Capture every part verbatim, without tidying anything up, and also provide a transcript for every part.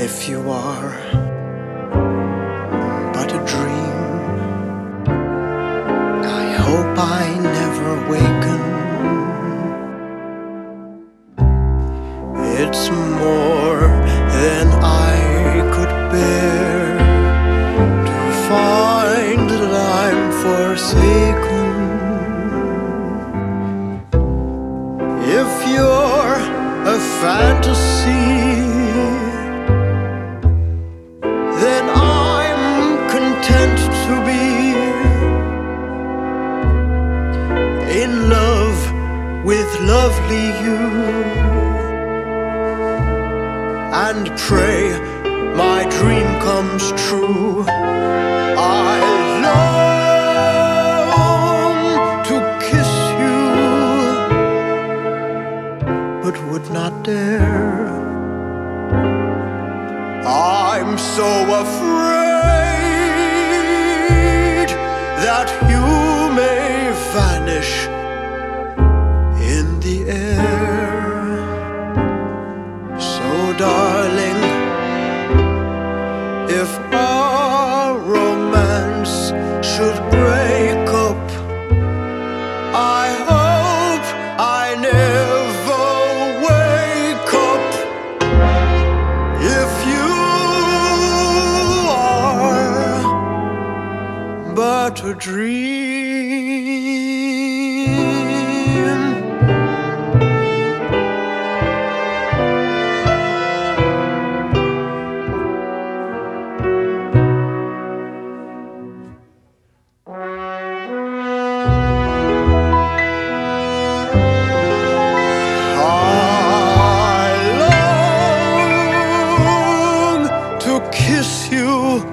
if you are but a dream, I hope I never waken. It's more than I could bear to find that I'm forsaken. If you're a fantasy, then I'm content to be in love with lovely you, and pray my dream comes true. I long to kiss you, but would not dare. I'm so afraid that you may vanish in the air. So darling, if our romance should break up, I hope I never wake up. If you are but a dream, kiss you,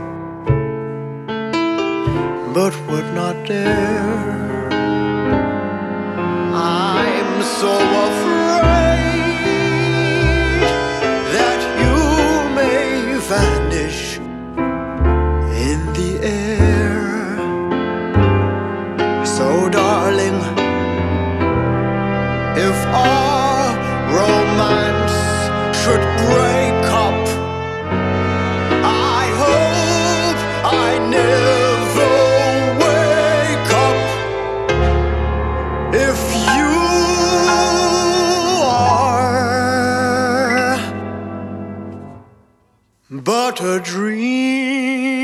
but would not dare. I'm so afraid that you may vanish in the air. So darling, if our romance should break up, I never wake up. If you are but a dream.